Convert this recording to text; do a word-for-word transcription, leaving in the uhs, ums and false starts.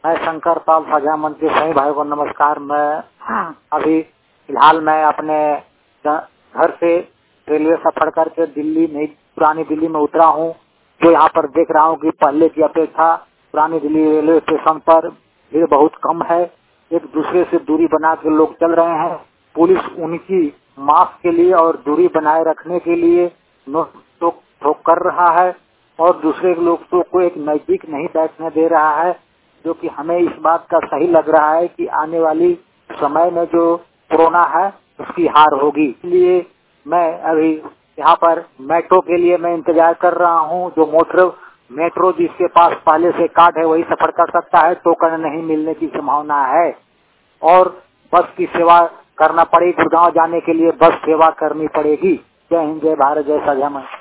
मैं शंकर पाल साझा मंच के सभी भाइयों को नमस्कार। मैं अभी फिलहाल मैं अपने घर से रेलवे सफर करके दिल्ली नई पुरानी दिल्ली में उतरा हूँ। जो यहाँ पर देख रहा हूँ कि पहले की अपेक्षा पुरानी दिल्ली रेलवे स्टेशन पर भीड़ बहुत कम है। एक दूसरे से दूरी बना के लोग चल रहे हैं। पुलिस उनकी मास्क के लिए और दूरी बनाए रखने के लिए नोक टोक ठोक कर रहा है और दूसरे लोगों को एक नजदीक नहीं बैठने दे रहा है, जो कि हमें इस बात का सही लग रहा है कि आने वाली समय में जो कोरोना है उसकी हार होगी। इसलिए मैं अभी यहाँ पर मेट्रो के लिए मैं इंतजार कर रहा हूँ। जो मोटर मेट्रो जिसके पास पहले से कार्ड है वही सफर कर सकता है, टोकन नहीं मिलने की संभावना है। और बस की सेवा करना पड़ेगी। गुड़गांव जाने के लिए बस सेवा करनी पड़ेगी। जय हिंद, जय भारत, जय साझा मंच।